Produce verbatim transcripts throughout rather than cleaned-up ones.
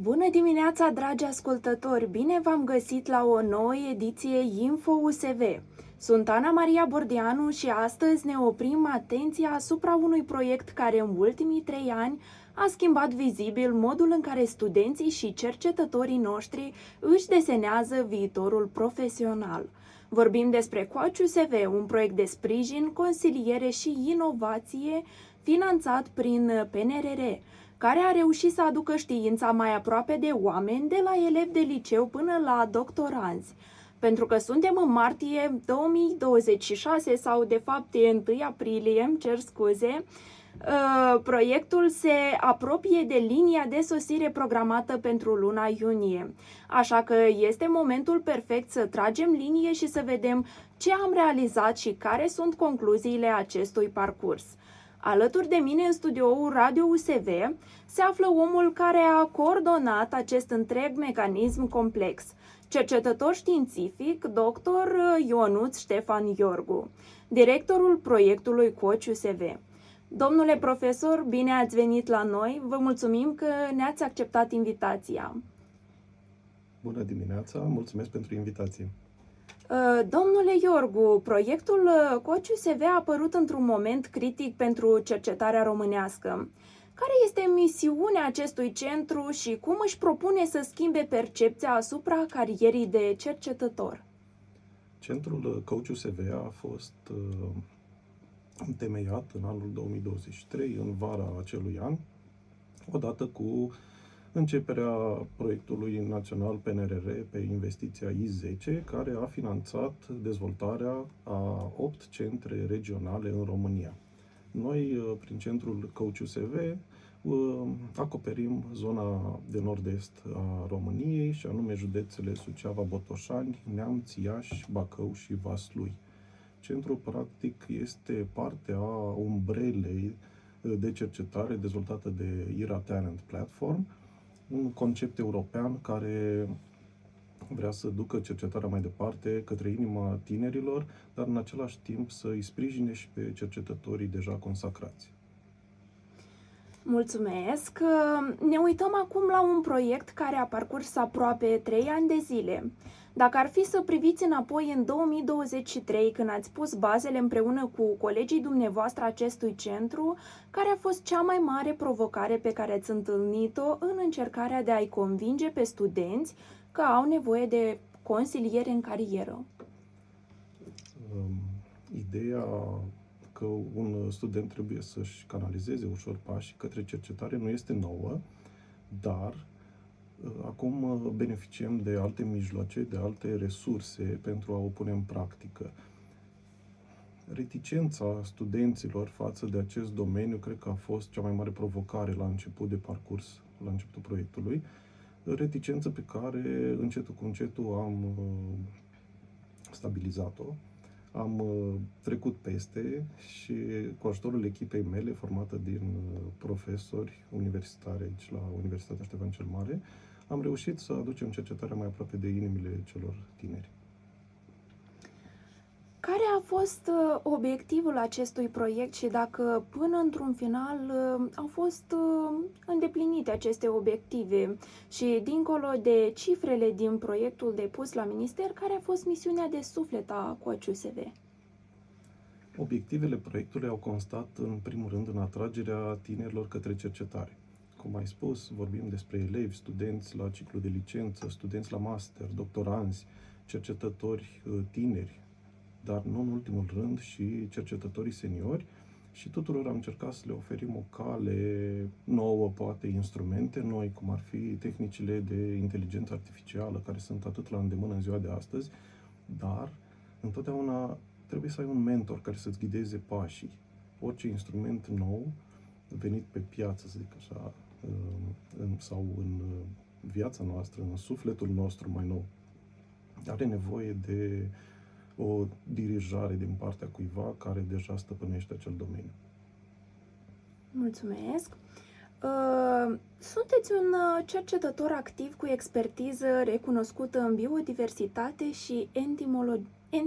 Bună dimineața, dragi ascultători! Bine v-am găsit la o nouă ediție Info U S V. Sunt Ana Maria Bordeanu și astăzi ne oprim atenția asupra unui proiect care în ultimii trei ani a schimbat vizibil modul în care studenții și cercetătorii noștri își desenează viitorul profesional. Vorbim despre Coach U S V, un proiect de sprijin, consiliere și inovație finanțat prin P N R R, care a reușit să aducă știința mai aproape de oameni, de la elevi de liceu până la doctoranzi. Pentru că suntem în martie două mii douăzeci și șase sau de fapt e întâi aprilie, îmi cer scuze, proiectul se apropie de linia de sosire programată pentru luna iunie. Așa că este momentul perfect să tragem linie și să vedem ce am realizat și care sunt concluziile acestui parcurs. Alături de mine în studioul Radio U S V se află omul care a coordonat acest întreg mecanism complex, cercetător științific, doctor Ionuț Ștefan Iorgu, directorul proiectului Coach U S V. Domnule profesor, bine ați venit la noi, vă mulțumim că ne-ați acceptat invitația. Bună dimineața, mulțumesc pentru invitație. Domnule Iorgu, proiectul Coach U S V a apărut într-un moment critic pentru cercetarea românească. Care este misiunea acestui centru și cum își propune să schimbe percepția asupra carierii de cercetător? Centrul Coach U S V a fost uh, întemeiat în anul două mii douăzeci și trei, în vara acelui an, odată cu începerea proiectului național P N R R pe investiția I zece, care a finanțat dezvoltarea a opt centre regionale în România. Noi, prin centrul Coach U S V, acoperim zona de nord-est a României, și anume județele Suceava, Botoșani, Neamț, Iași, Bacău și Vaslui. Centrul, practic, este parte a umbrelei de cercetare dezvoltată de I R A Talent Platform, un concept european care vrea să ducă cercetarea mai departe către inima tinerilor, dar în același timp să îi sprijine și pe cercetătorii deja consacrați. Mulțumesc! Ne uităm acum la un proiect care a parcurs aproape trei ani de zile. Dacă ar fi să priviți înapoi în două mii douăzeci și trei, când ați pus bazele împreună cu colegii dumneavoastră acestui centru, care a fost cea mai mare provocare pe care ați întâlnit-o în încercarea de a-i convinge pe studenți că au nevoie de consiliere în carieră? Um, ideea că un student trebuie să-și canalizeze ușor pașii către cercetare nu este nouă, dar acum beneficiem de alte mijloace, de alte resurse pentru a o pune în practică. Reticența studenților față de acest domeniu cred că a fost cea mai mare provocare la început de parcurs, la începutul proiectului. Reticență pe care încetul cu încetul am stabilizat-o, am trecut peste și cu ajutorul echipei mele, formată din profesori universitari aici la Universitatea Ștefan cel Mare, am reușit să aducem cercetarea mai aproape de inimile celor tineri. Care a fost obiectivul acestui proiect și dacă până într-un final au fost îndeplinite aceste obiective și dincolo de cifrele din proiectul depus la minister, care a fost misiunea de suflet a Coach U S V? Obiectivele proiectului au constat în primul rând în atragerea tinerilor către cercetare. Cum ai spus, vorbim despre elevi, studenți la ciclu de licență, studenți la master, doctoranzi, cercetători tineri, dar nu în ultimul rând și cercetătorii seniori, și tuturor am încercat să le oferim o cale nouă, poate instrumente noi, cum ar fi tehnicile de inteligență artificială, care sunt atât la îndemână în ziua de astăzi, dar întotdeauna trebuie să ai un mentor care să-ți ghideze pașii. Orice instrument nou venit pe piață, să zic așa, în, sau în viața noastră, în sufletul nostru mai nou, are nevoie de o dirijare din partea cuiva care deja stăpânește acel domeniu. Mulțumesc! Sunteți un cercetător activ cu expertiză recunoscută în biodiversitate și entomologie.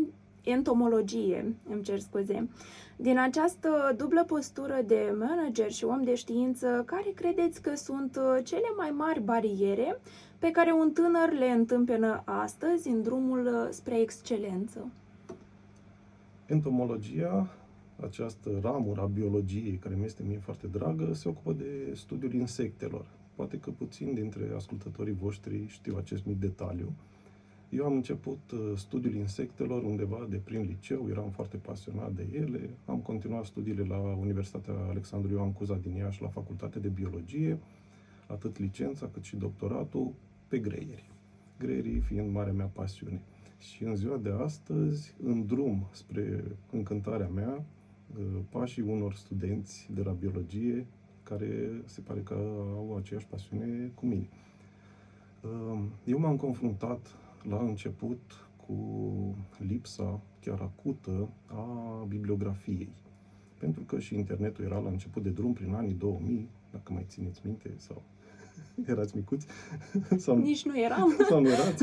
entomologie, îmi cer scuze. Din această dublă postură de manager și om de știință, care credeți că sunt cele mai mari bariere pe care un tânăr le întâmpină astăzi în drumul spre excelență? Entomologia, această ramură a biologiei, care mi este mie foarte dragă, se ocupă de studiul insectelor. Poate că puțin dintre ascultătorii voștri știu acest mic detaliu. Eu am început studiul insectelor undeva de prin liceu, eram foarte pasionat de ele, am continuat studiile la Universitatea Alexandru Ioan Cuza din Iași, la Facultatea de Biologie, atât licența cât și doctoratul, pe greieri. Greierii fiind marea mea pasiune. Și în ziua de astăzi, în drum spre încântarea mea, pașii unor studenți de la biologie, care se pare că au aceeași pasiune cu mine. Eu m-am confruntat la început cu lipsa chiar acută a bibliografiei. Pentru că și internetul era la început de drum prin anii două mii, dacă mai țineți minte, sau erați micuți. Sau, Nici nu eram. Sau nu erați.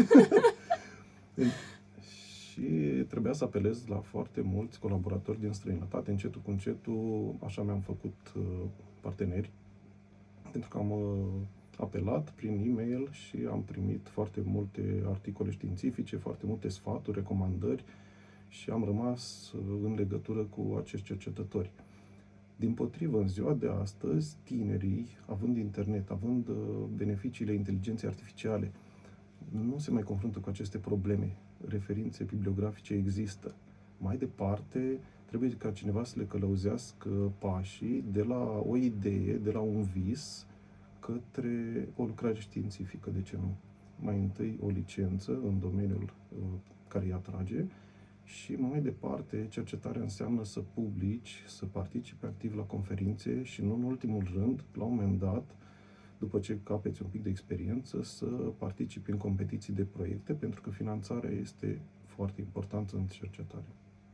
Și trebuia să apelez la foarte mulți colaboratori din străinătate. Încetul cu încetul, așa mi-am făcut parteneri, pentru că am apelat prin e-mail și am primit foarte multe articole științifice, foarte multe sfaturi, recomandări și am rămas în legătură cu acești cercetători. Dimpotrivă, în ziua de astăzi, tinerii, având internet, având beneficiile inteligenței artificiale, nu se mai confruntă cu aceste probleme. Referințe bibliografice există. Mai departe, trebuie ca cineva să le călăuzească pașii de la o idee, de la un vis, către o lucrare științifică, de ce nu? Mai întâi o licență în domeniul uh, care îi atrage și mai departe, cercetarea înseamnă să publici, să participi activ la conferințe și nu în ultimul rând, la un moment dat, după ce capeți un pic de experiență, să participi în competiții de proiecte, pentru că finanțarea este foarte importantă în cercetare.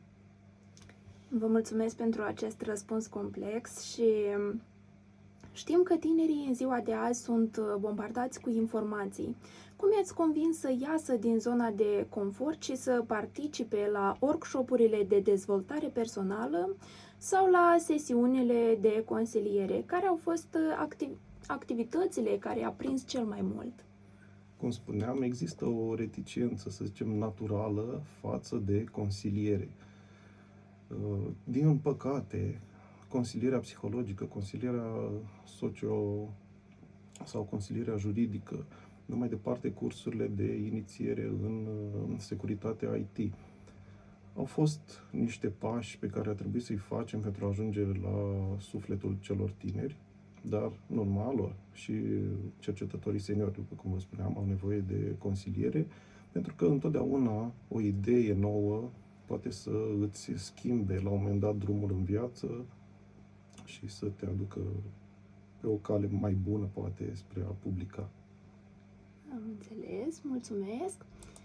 Vă mulțumesc pentru acest răspuns complex și știm că tinerii în ziua de azi sunt bombardați cu informații. Cum i-ați convins să iasă din zona de confort și să participe la workshop-urile de dezvoltare personală sau la sesiunile de consiliere? Care au fost activ- activitățile care i-a prins cel mai mult? Cum spuneam, există o reticență, să zicem, naturală față de consiliere. Din păcate, consilierea psihologică, consilierea socio- sau consilierea juridică, numai departe cursurile de inițiere în securitatea I T, au fost niște pași pe care a trebuit să-i facem pentru a ajunge la sufletul celor tineri, dar normal lor și cercetătorii seniori, după cum vă spuneam, au nevoie de consiliere, pentru că întotdeauna o idee nouă poate să îți schimbe la un moment dat drumul în viață și să te aducă pe o cale mai bună, poate, spre a publica. Am înțeles, mulțumesc.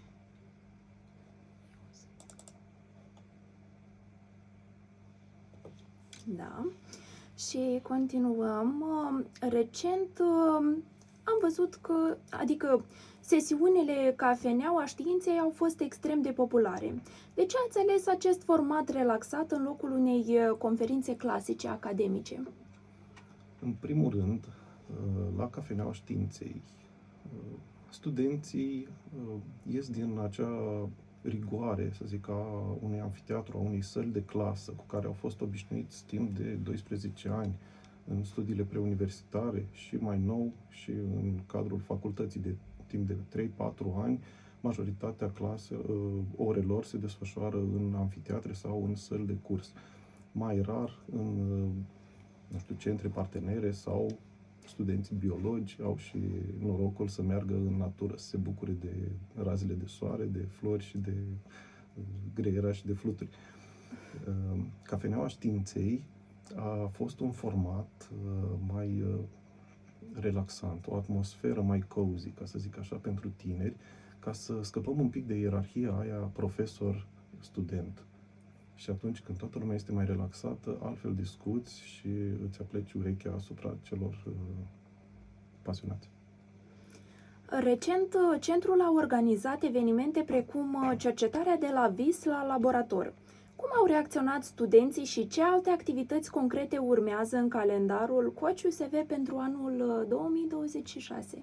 Da. Și continuăm. Recent am văzut că, adică, sesiunile Cafeneaua Științei au fost extrem de populare. De ce ați ales acest format relaxat în locul unei conferințe clasice academice? În primul rând, la Cafeneaua Științei, studenții ies din acea rigoare, să zic, a unui amfiteatru, a unei săli de clasă cu care au fost obișnuiți timp de doisprezece ani în studiile preuniversitare și mai nou și în cadrul facultății de timp de trei patru ani, majoritatea clase, orelor se desfășoară în amfiteatre sau în săli de curs. Mai rar în, nu știu, centre partenere sau studenții biologi au și norocul să meargă în natură, să se bucure de razele de soare, de flori și de greierași și de fluturi. Cafeneaua Științei a fost un format mai relaxant, o atmosferă mai cozy, ca să zic așa, pentru tineri, ca să scăpăm un pic de ierarhia aia profesor-student. Și atunci când toată lumea este mai relaxată, altfel discuți și îți apleci urechea asupra celor uh, pasionați. Recent, centrul a organizat evenimente precum cercetarea de la vis la laborator. Cum au reacționat studenții și ce alte activități concrete urmează în calendarul Coach U S V pentru anul două mii douăzeci și șase?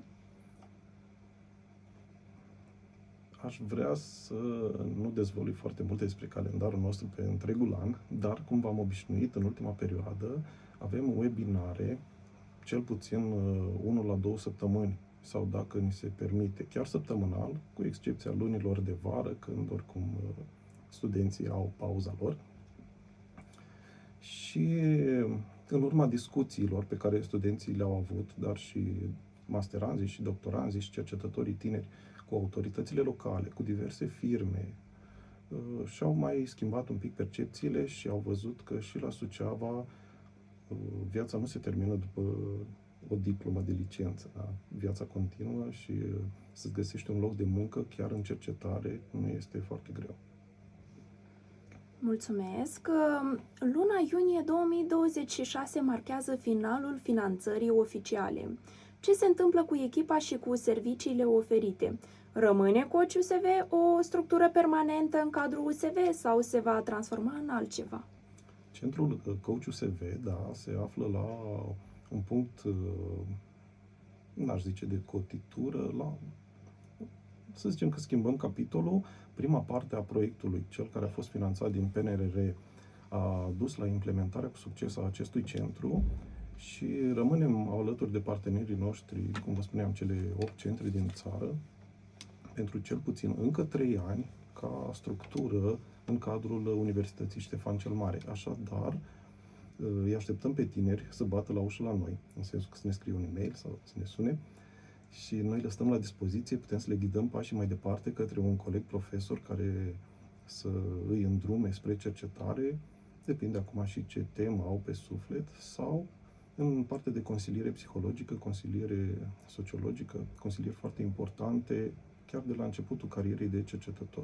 Aș vrea să nu dezvălui foarte multe despre calendarul nostru pe întregul an, dar cum v-am obișnuit în ultima perioadă, avem webinare, cel puțin unul la două săptămâni, sau dacă ni se permite, chiar săptămânal, cu excepția lunilor de vară, când oricum studenții au pauza lor. Și în urma discuțiilor pe care studenții le-au avut, dar și masteranzii și doctoranzii și cercetătorii tineri cu autoritățile locale, cu diverse firme, și-au mai schimbat un pic percepțiile și au văzut că și la Suceava viața nu se termină după o diplomă de licență. Da? Viața continuă și să-ți găsești un loc de muncă, chiar în cercetare, nu este foarte greu. Mulțumesc! Luna iunie două mii douăzeci și șase marchează finalul finanțării oficiale. Ce se întâmplă cu echipa și cu serviciile oferite? Rămâne Coach U S V o structură permanentă în cadrul U S V sau se va transforma în altceva? Centrul Coach U S V, da, se află la un punct, n-aș zice de cotitură, la, să zicem că schimbăm capitolul. Prima parte a proiectului, cel care a fost finanțat din P N R R, a dus la implementarea cu succes a acestui centru și rămânem alături de partenerii noștri, cum vă spuneam, cele opt centre din țară, pentru cel puțin încă trei ani, ca structură în cadrul Universității Ștefan cel Mare. Așadar, îi așteptăm pe tineri să bată la ușă la noi, în sensul că să ne scrie un e-mail sau să ne sune și noi le stăm la dispoziție, putem să le ghidăm pașii mai departe către un coleg profesor care să îi îndrume spre cercetare, depinde acum și ce temă au pe suflet, sau în partea de consiliere psihologică, consiliere sociologică, consilieri foarte importante, chiar de la începutul carierei de cercetător.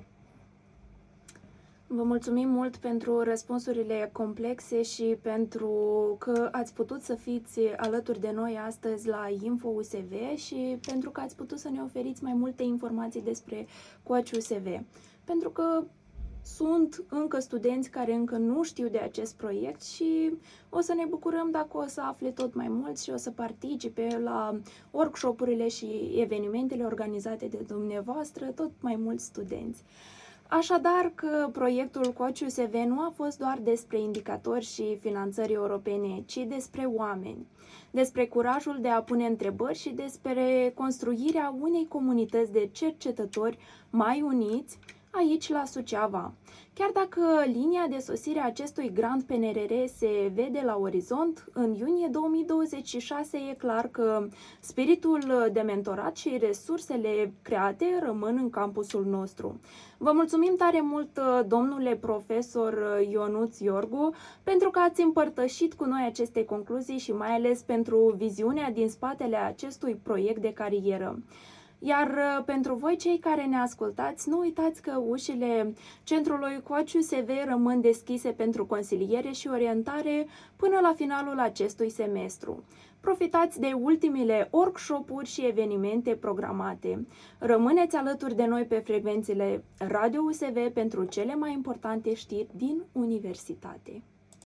Vă mulțumim mult pentru răspunsurile complexe și pentru că ați putut să fiți alături de noi astăzi la Info U S V și pentru că ați putut să ne oferiți mai multe informații despre Coach U S V. Pentru că sunt încă studenți care încă nu știu de acest proiect și o să ne bucurăm dacă o să afle tot mai mult și o să participe la workshop-urile și evenimentele organizate de dumneavoastră tot mai mulți studenți. Așadar că proiectul Coach U S V nu a fost doar despre indicatori și finanțări europene, ci despre oameni, despre curajul de a pune întrebări și despre construirea unei comunități de cercetători mai uniți aici la Suceava. Chiar dacă linia de sosire a acestui Grand P N R R se vede la orizont, în iunie două mii douăzeci și șase e clar că spiritul de mentorat și resursele create rămân în campusul nostru. Vă mulțumim tare mult, domnule profesor Ionuț Iorgu, pentru că ați împărtășit cu noi aceste concluzii și mai ales pentru viziunea din spatele acestui proiect de carieră. Iar pentru voi, cei care ne ascultați, nu uitați că ușile Centrului Coach U S V rămân deschise pentru consiliere și orientare până la finalul acestui semestru. Profitați de ultimele workshop-uri și evenimente programate. Rămâneți alături de noi pe frecvențele Radio U S V pentru cele mai importante știri din universitate.